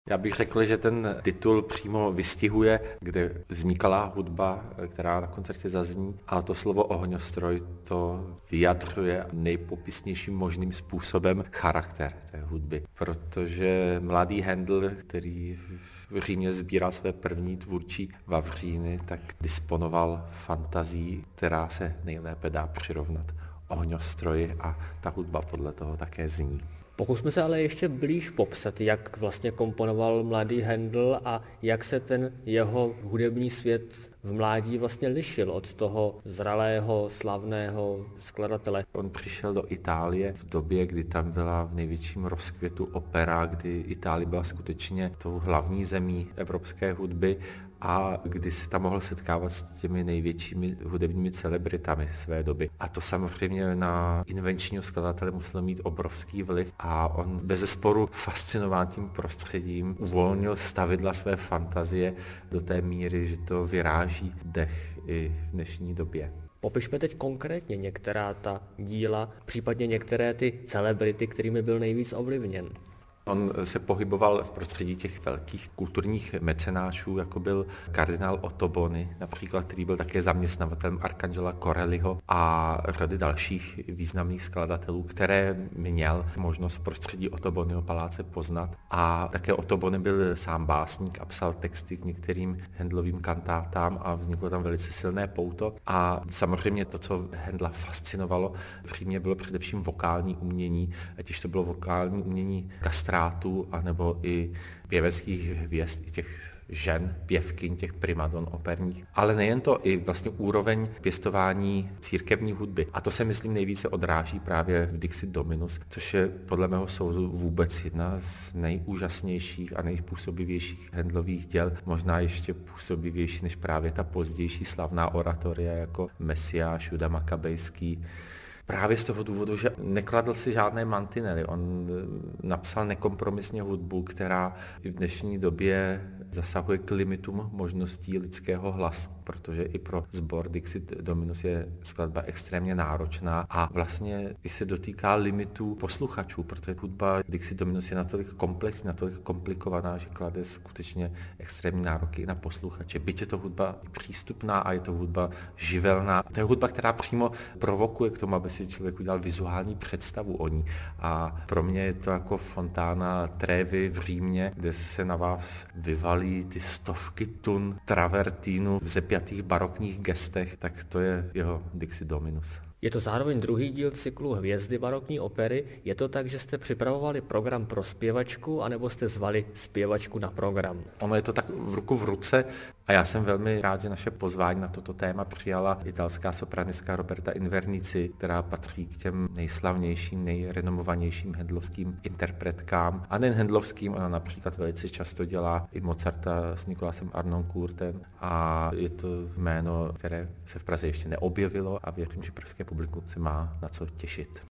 Já bych řekl, že ten titul přímo vystihuje, kde vznikala hudba, která na koncertě zazní, a to slovo ohňostroj to vyjadřuje nejpopisnějším možným způsobem charakter té hudby. Protože mladý Handel, který v Římě sbíral své první tvůrčí vavříny, tak disponoval fantazí, která se nejlépe dá přirovnat ohňostroji, a ta hudba podle toho také zní. Pokusme se ale ještě blíž popsat, jak vlastně komponoval mladý Handel a jak se ten jeho hudební svět v mládí vlastně lišil od toho zralého, slavného skladatele. On přišel do Itálie v době, kdy tam byla v největším rozkvětu opera, kdy Itálie byla skutečně tou hlavní zemí evropské hudby a kdy se tam mohl setkávat s těmi největšími hudebními celebritami své doby. A to samozřejmě na invenčního skladatele muselo mít obrovský vliv a on bezesporu fascinován tím prostředím uvolnil stavidla své fantazie do té míry, že to vyráží dech i v dnešní době. Popišme teď konkrétně některá ta díla, případně některé ty celebrity, kterými byl nejvíc ovlivněn. On se pohyboval v prostředí těch velkých kulturních mecenášů, jako byl kardinál Ottoboni, například, který byl také zaměstnavatelem Arcangela Corelliho a řady dalších významných skladatelů, které měl možnost v prostředí Ottoboniho paláce poznat. A také Ottoboni byl sám básník a psal texty k některým Handelovým kantátám a vzniklo tam velice silné pouto. A samozřejmě to, co Handela fascinovalo v Římě, bylo především vokální umění, ať už to bylo vokální umění kastrátů, anebo i pěveckých hvězd, i těch žen, pěvkyň, těch primadon operních. Ale nejen to, i vlastně úroveň pěstování církevní hudby. A to se, myslím, nejvíce odráží právě v Dixit Dominus, což je podle mého soudu vůbec jedna z nejúžasnějších a nejpůsobivějších Handelových děl, možná ještě působivější než právě ta pozdější slavná oratoria jako Mesiáš, Juda Makabejský. Právě z toho důvodu, že nekladl si žádné mantinely. On napsal nekompromisně hudbu, která i v dnešní době zasahuje k limitům možností lidského hlasu, protože i pro sbor Dixit Dominus je skladba extrémně náročná a vlastně i se dotýká limitů posluchačů, protože hudba Dixit Dominus je natolik komplexní, natolik komplikovaná, že klade skutečně extrémní nároky i na posluchače. Byť je to hudba přístupná a je to hudba živelná. To je hudba, která přímo provokuje k tomu, aby si člověk udělal vizuální představu o ní. A pro mě je to jako fontána Trevi v Římě, kde se na vás vyvalí ty stovky tun travertínu v zepjatých barokních gestech, tak to je jeho Dixit Dominus. Je to zároveň druhý díl cyklu Hvězdy barokní opery. Je to tak, že jste připravovali program pro zpěvačku, anebo jste zvali zpěvačku na program? Ono je to tak v ruku v ruce a já jsem velmi rád, že naše pozvání na toto téma přijala italská sopranistka Roberta Invernici, která patří k těm nejslavnějším, nejrenomovanějším handelovským interpretkám. A nejen handelovským, ona například velice často dělá i Mozarta s Nikolásem Arnoncourtem a je to jméno, které se v Praze ještě neobjevilo a věřím, že pražské publikum se má na co těšit.